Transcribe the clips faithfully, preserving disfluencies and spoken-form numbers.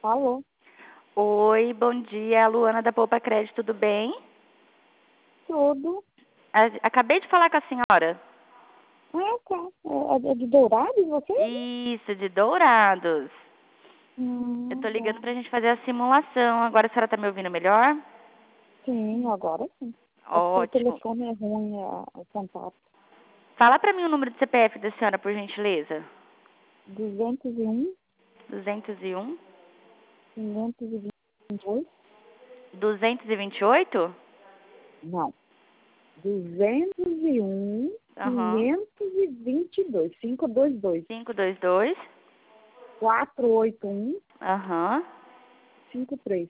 Alô? Oi, bom dia, Luana da Poupa Crédito, tudo bem? Tudo. A- Acabei de falar com a senhora. Ah, tá. É, é de Dourados, você? Isso, de Dourados. Eu tô Hum, ligando tá. pra gente fazer a simulação. Agora a senhora tá me ouvindo melhor? Sim, agora sim. É porque o Ótimo. telefone é ruim, é, o contato. Fala pra mim o número do C P F da senhora, por gentileza. duzentos e um, duzentos e um, quinhentos e vinte e dois. duzentos e vinte e oito? Não. duzentos e um, Aham. quinhentos e vinte e dois. quinhentos e vinte e dois. quinhentos e vinte e dois? quatrocentos e oitenta e um, Aham. cinquenta e três.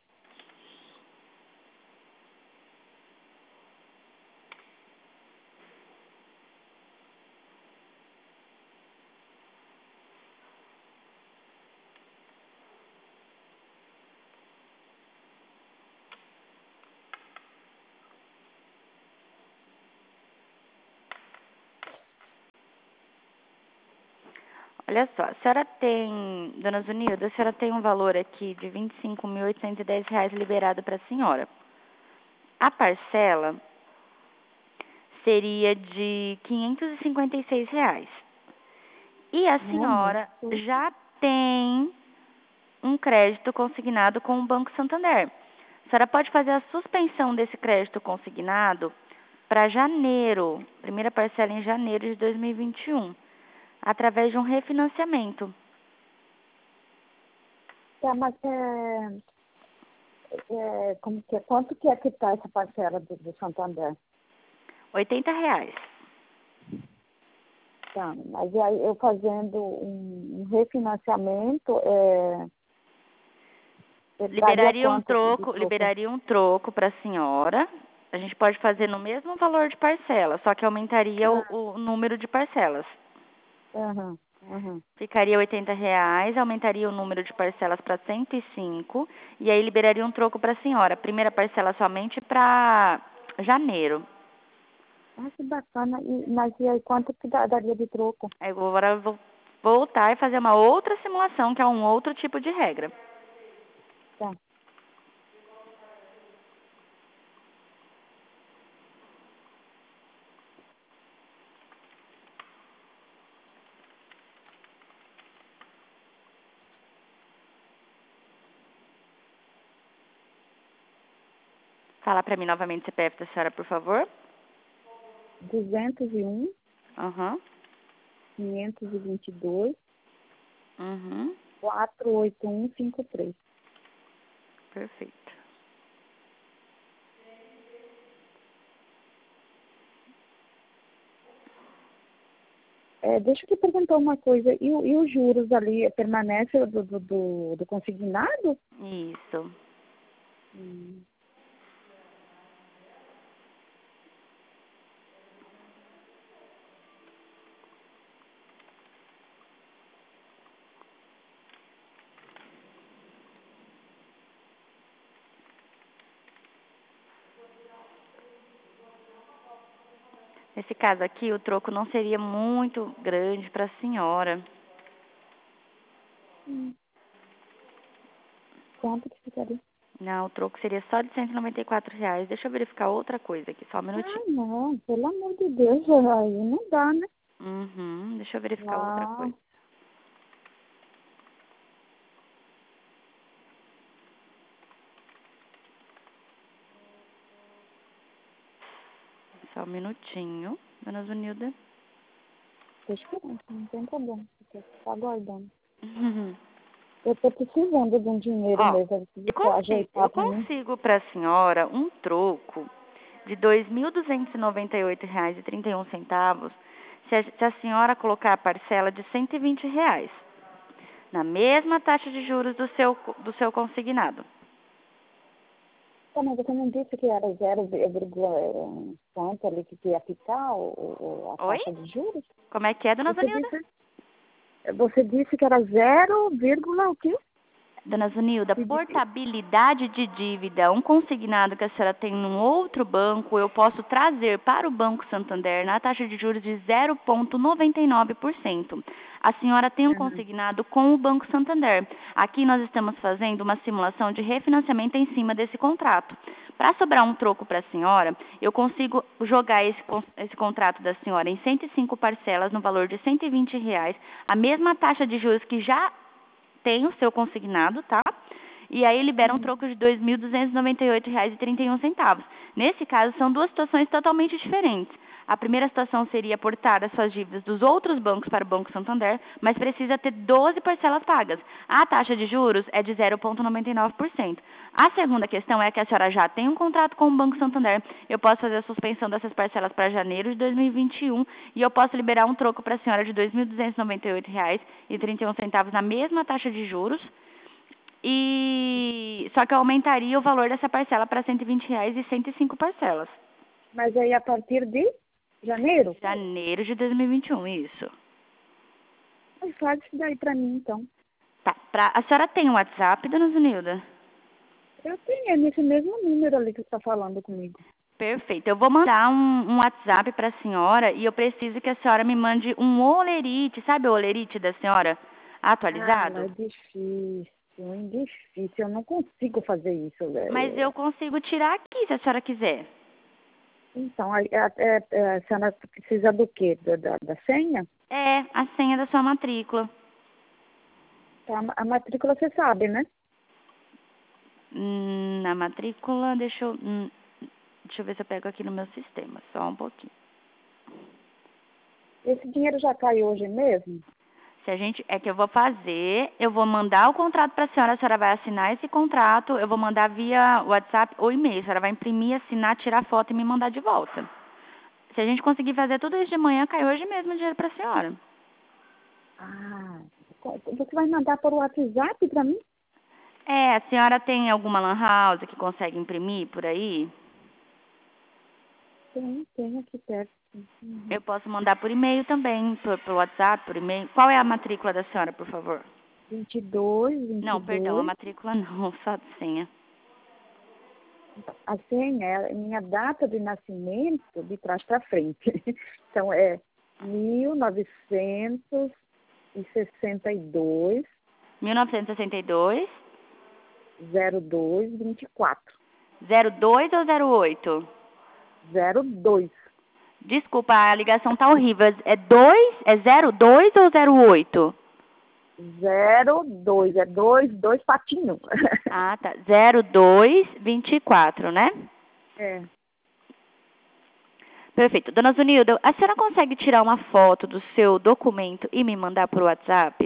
Olha só, a senhora tem, dona Zunilda, a senhora tem um valor aqui de vinte e cinco mil oitocentos e dez reais liberado para a senhora. A parcela seria de quinhentos e cinquenta e seis reais. E a Não é senhora muito. já tem um crédito consignado com o Banco Santander. A senhora pode fazer a suspensão desse crédito consignado para janeiro, primeira parcela em janeiro de dois mil e vinte e um, através de um refinanciamento. Tá, mas é, é, como que é? Quanto que é que tá essa parcela do, do Santander? oitenta reais. Tá, mas aí eu fazendo um, um refinanciamento, é, eu daria Liberaria um quanto de de troco, troco? liberaria um troco para a senhora. A gente pode fazer no mesmo valor de parcela, só que aumentaria o, Ah, o número de parcelas. aham, aham. Ficaria oitenta reais, aumentaria o número de parcelas para cento e cinco e aí liberaria um troco para a senhora. Primeira parcela somente para janeiro. Ah, que bacana. E, mas e aí, quanto que dá- daria de troco? Aí agora eu vou voltar e fazer uma outra simulação, que é um outro tipo de regra. Tá. Fala para mim novamente o C P F da senhora, por favor. duzentos e um, Aham. quinhentos e vinte e dois, Uhum. quatrocentos e oitenta e um, cinquenta e três. Perfeito. É, deixa eu te perguntar uma coisa. E, o- e os juros ali, permanece do, do, do, do consignado? Isso. Hum. Nesse caso aqui, o troco não seria muito grande para a senhora. Hum. Quanto que ficaria? Não, o troco seria só de cento e noventa e quatro reais. Deixa eu verificar outra coisa aqui, só um minutinho. Ah, não, pelo amor de Deus, aí não dá, né? Uhum, deixa eu verificar outra Não. coisa. Só um minutinho, dona Zunilda. Deixa eu ver, não tem problema, você tá aguardando. Uhum. Eu tô precisando de um dinheiro Ó, mesmo, se eu você consigo, ajeitar eu pra mim. consigo para a senhora um troco de dois mil duzentos e noventa e oito reais e trinta e um centavos, se a, se a senhora colocar a parcela de cento e vinte reais, na mesma taxa de juros do seu, do seu consignado. Tá, mas você não disse que era zero vírgula quanto ali que ia ficar o, o- a Oi? taxa de juros? Como é que é, dona Você Zunilda? disse, você disse que era zero, vírgula o quê? Dona Zunilda, De difícil. portabilidade de dívida, um consignado que a senhora tem num outro banco, eu posso trazer para o Banco Santander na taxa de juros de zero vírgula noventa e nove por cento. A senhora tem um Uhum. consignado com o Banco Santander. Aqui nós estamos fazendo uma simulação de refinanciamento em cima desse contrato. Para sobrar um troco para a senhora, eu consigo jogar esse, con- esse contrato da senhora em cento e cinco parcelas no valor de cento e vinte reais, a mesma taxa de juros que já tem o seu consignado, tá? E aí libera um Uhum. troco de dois mil duzentos e noventa e oito reais e trinta e um centavos. Nesse caso, são duas situações totalmente diferentes. A primeira situação seria aportar as suas dívidas dos outros bancos para o Banco Santander, mas precisa ter doze parcelas pagas. A taxa de juros é de zero vírgula noventa e nove por cento. A segunda questão é que a senhora já tem um contrato com o Banco Santander. Eu posso fazer a suspensão dessas parcelas para janeiro de dois mil e vinte e um e eu posso liberar um troco para a senhora de dois mil duzentos e noventa e oito reais e trinta e um centavos na mesma taxa de juros. E só que eu aumentaria o valor dessa parcela para cento e vinte reais e cento e cinco parcelas. Mas aí a partir de janeiro? Janeiro de dois mil e vinte e um, isso. Mas faz isso daí pra mim, então. Tá. Pra, a senhora tem o WhatsApp, dona Zunilda? Eu tenho, é nesse mesmo número ali que você está falando comigo. Perfeito. Eu vou mandar um, um WhatsApp para a senhora e eu preciso que a senhora me mande um olerite, sabe o olerite da senhora atualizado? Ah, é difícil, é difícil. Eu não consigo fazer isso, Mas velho. eu consigo tirar aqui, se a senhora quiser. Então, a, a, a, a senhora precisa do quê? Da, da, da senha? É, a senha da sua matrícula. Tá, a matrícula você sabe, né? Hum, na matrícula, deixa eu, hum, deixa eu ver se eu pego aqui no meu sistema, só um pouquinho. Esse dinheiro já cai hoje mesmo? Se a gente, é que eu vou fazer, eu vou mandar o contrato para a senhora, a senhora vai assinar esse contrato, eu vou mandar via WhatsApp ou e-mail, a senhora vai imprimir, assinar, tirar foto e me mandar de volta. Se a gente conseguir fazer tudo isso de manhã, cai hoje mesmo o dinheiro para a senhora. Ah, você vai mandar por WhatsApp para mim? É, a senhora tem alguma lan house que consegue imprimir por aí? Tem, tem aqui perto. Uhum. Eu posso mandar por e-mail também, por, por WhatsApp, por e-mail. Qual é a matrícula da senhora, por favor? vinte e dois, Não, perdão, a vinte e dois. matrícula não, só a senha. A senha é a minha data de nascimento de trás para frente. Então, é mil novecentos e sessenta e dois, mil novecentos e sessenta e dois, zero dois, vinte e quatro. zero dois ou zero oito? zero dois. Desculpa, a ligação tá horrível. É dois? É zero dois ou zero oito? zero dois, é dois, dois patinhos. Ah, tá. zero dois vinte e quatro, né? É. Perfeito. Dona Zunilda, a senhora consegue tirar uma foto do seu documento e me mandar por WhatsApp?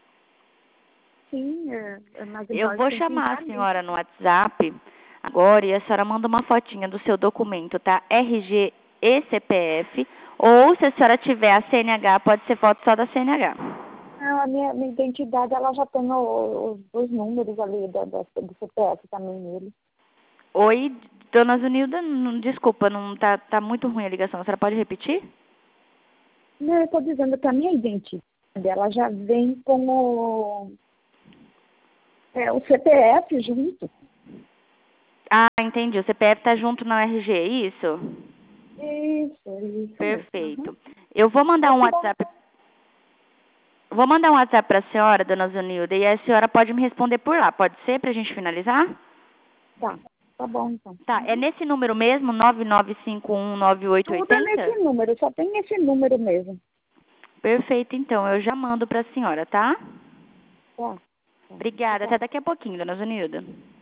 Sim, é, é, mas Eu então vou tem que ir chamar a ali. senhora no WhatsApp agora e a senhora manda uma fotinha do seu documento, tá? R G e C P F. Ou se a senhora tiver a C N H, pode ser foto só da C N H. Ah, a minha, minha identidade, ela já tem o- os dois números ali da, da- do C P F também nele. Oi, dona Zunilda, não- desculpa, não tá, tá muito ruim a ligação. A senhora pode repetir? Não, eu estou dizendo que a minha identidade, ela já vem com o, é, o C P F junto. Ah, entendi. O C P F tá junto na R G, é isso? Isso, isso mesmo. Uhum. Perfeito. Eu vou mandar É um que bom. WhatsApp. Vou mandar um WhatsApp para a senhora, dona Zunilda, e a senhora pode me responder por lá. Pode ser para a gente finalizar? Tá, tá bom então. Tá. É nesse número mesmo, nove nove cinco um nove oito oito Tudo é zero? nesse número, só tem esse número mesmo. Perfeito, então. Eu já mando para a senhora, tá? Tá, tá. Obrigada. Tá. Até daqui a pouquinho, dona Zunilda.